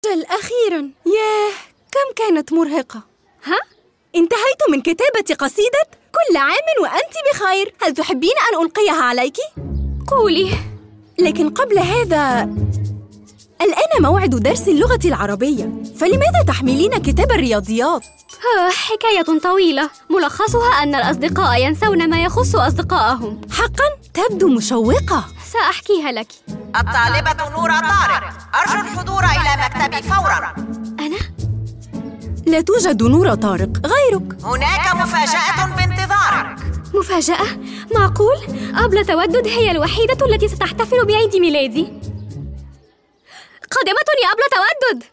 أجل أخيراً، ياه كم كانت مرهقة. ها؟ انتهيت من كتابة قصيدة كل عام وأنت بخير. هل تحبين أن ألقيها عليك؟ قولي. لكن قبل هذا، الآن موعد درس اللغة العربية، فلماذا تحملين كتاب الرياضيات؟ حكاية طويلة، ملخصها أن الأصدقاء ينسون ما يخص أصدقائهم. حقاً تبدو مشوقة. سأحكيها لك. الطالبة نورة طارق، أرجو الحضور إلى مكتبي فوراً. أنا؟ لا توجد نورة طارق غيرك. هناك مفاجأة بانتظارك. مفاجأة؟ معقول؟ أبلة تودد هي الوحيدة التي ستحتفل بعيد ميلادي. قادمة يا أبلة تودد.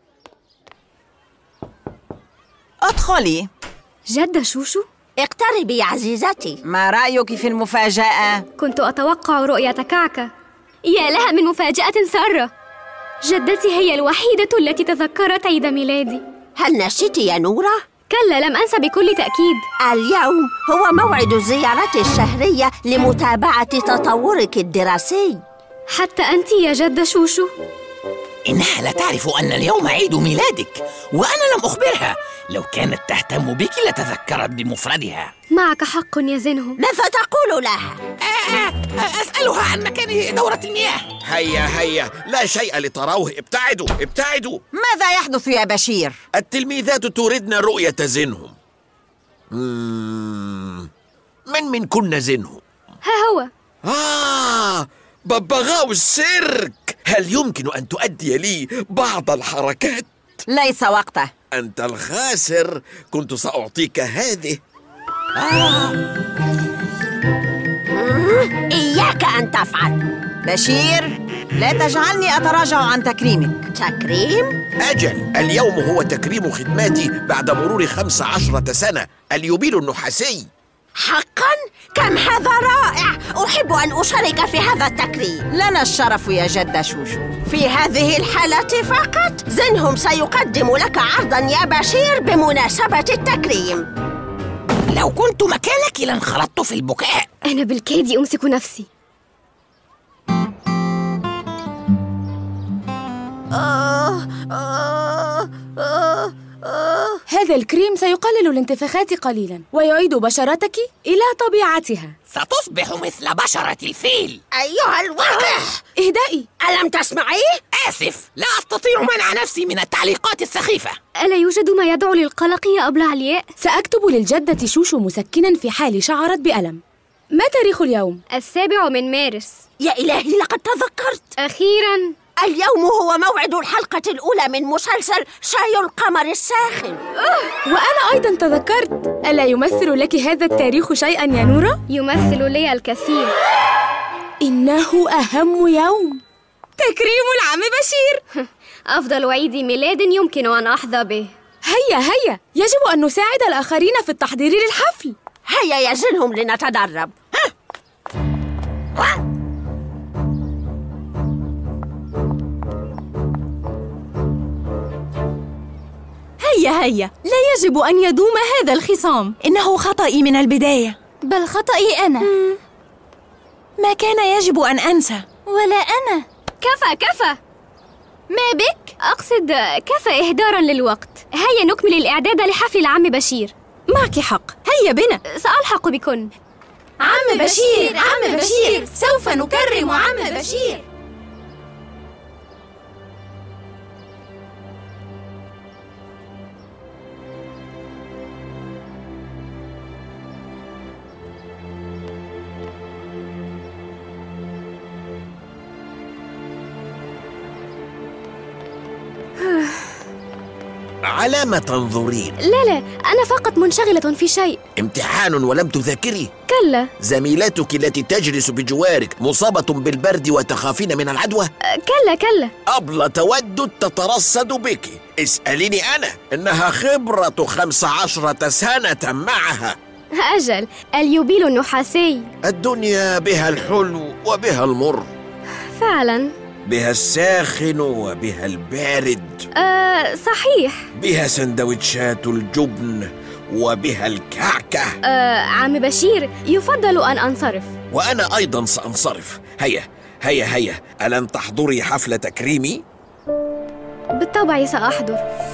ادخلي. جدة شوشو؟ اقتربي يا عزيزتي. ما رأيك في المفاجأة؟ كنت أتوقع رؤية كعكة. يا لها من مفاجأة سارة. جدتي هي الوحيدة التي تذكرت عيد ميلادي. هل نسيتي يا نورة؟ كلا، لم أنسى بكل تأكيد. اليوم هو موعد الزيارة الشهرية لمتابعة تطورك الدراسي. حتى أنت يا جدة شوشو. إنها لا تعرف أن اليوم عيد ميلادك، وأنا لم أخبرها. لو كانت تهتم بك لتذكرت بمفردها. معك حق يا زينهم. ماذا تقول لها؟ أسألها عن مكان دورة المياه. هيا لا شيء لتروه. ابتعدوا. ماذا يحدث يا بشير؟ التلميذات تريدن رؤية زينهم. من كن زينهم؟ ها هو. ببغاء السيرك. هل يمكن أن تؤدي لي بعض الحركات؟ ليس وقته. أنت الخاسر. كنت سأعطيك هذه. إياك أن تفعل. بشير، لا تجعلني أتراجع عن تكريمك. تكريم؟ أجل، اليوم هو تكريم خدماتي بعد مرور 15 سنة. اليوبيل النحاسي. حقاً؟ كم هذا رائع! أحب أن أشارك في هذا التكريم. لنا الشرف يا جدة شوشو. في هذه الحالة فقط زينهم سيقدم لك عرضاً يا بشير بمناسبة التكريم. لو كنت مكانك لانخرطت في البكاء. أنا بالكاد أمسك نفسي. هذا الكريم سيقلل الانتفاخات قليلاً ويعيد بشرتك إلى طبيعتها. ستصبح مثل بشرة الفيل. أيها الوقح، اهدئي. ألم تسمعي؟ آسف، لا أستطيع منع نفسي من التعليقات السخيفة. ألا يوجد ما يدعو للقلق يا أبلة علياء؟ سأكتب للجدة شوشو مسكناً في حال شعرت بألم. ما تاريخ اليوم؟ 7 مارس. يا إلهي، لقد تذكرت. أخيراً. اليوم هو موعد الحلقة الأولى من مسلسل شاي القمر الساخن. وأنا أيضاً تذكرت. ألا يمثل لك هذا التاريخ شيئاً يا نورة؟ يمثل لي الكثير. إنه أهم يوم، تكريم العم بشير. أفضل عيد ميلاد يمكن أن أحظى به. هيا يجب أن نساعد الآخرين في التحضير للحفل. هيا يزنهم لنتدرب. هيا لا يجب أن يدوم هذا الخصام. إنه خطئي من البداية. بل خطئي أنا. ما كان يجب أن أنسى. ولا أنا. كفى. ما بك؟ أقصد كفى إهداراً للوقت. هيا نكمل الإعداد لحفل العم بشير. معك حق، هيا بنا. سألحق بكن. عم بشير، سوف نكرم عم بشير. على ما تنظرين؟ لا، أنا فقط منشغلة في شيء. امتحان ولم تذاكري؟ كلا. زميلتك التي تجلس بجوارك مصابة بالبرد وتخافين من العدوى؟ كلا. أبلة تودد تترصد بك. اسأليني أنا، إنها خبرة 15 سنة معها. أجل، اليوبيل النحاسي. الدنيا بها الحلو وبها المر. فعلا. بها الساخن وبها البارد. صحيح. بها سندوتشات الجبن وبها الكعكة. عم بشير، يفضل أن أنصرف. وأنا أيضا سأنصرف. هيا ألن تحضري حفل تكريمي؟ بالطبع سأحضر.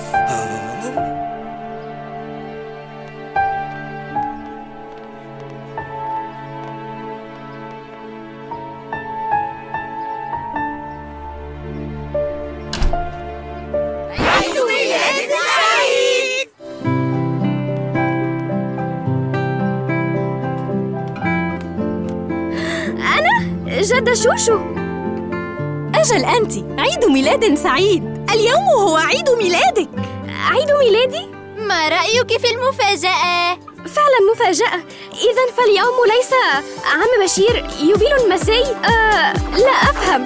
جدة شوشو. أجل أنت، عيد ميلاد سعيد. اليوم هو عيد ميلادك. عيد ميلادي؟ ما رأيك في المفاجأة؟ فعلا مفاجأة. إذن فاليوم ليس عم بشير يوبيل المسي؟ لا أفهم.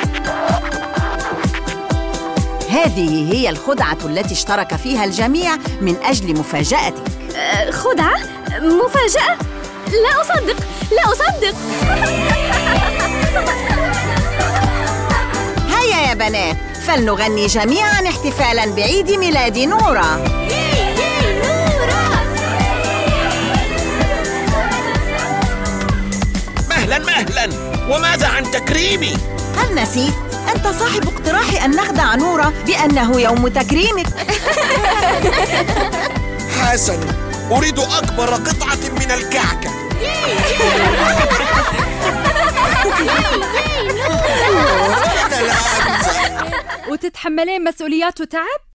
هذه هي الخدعة التي اشترك فيها الجميع من أجل مفاجأتك. خدعة؟ مفاجأة؟ لا أصدق، لا أصدق. هيا يا بنات، فلنغني جميعاً احتفالاً بعيد ميلاد نورا. مهلاً مهلاً، وماذا عن تكريمي؟ هل نسيت؟ أنت صاحب اقتراح أن نخدع نورا بأنه يوم تكريمك. حسن، أريد أكبر قطعة من الكعكة. وتتحملين مسؤوليات وتعب؟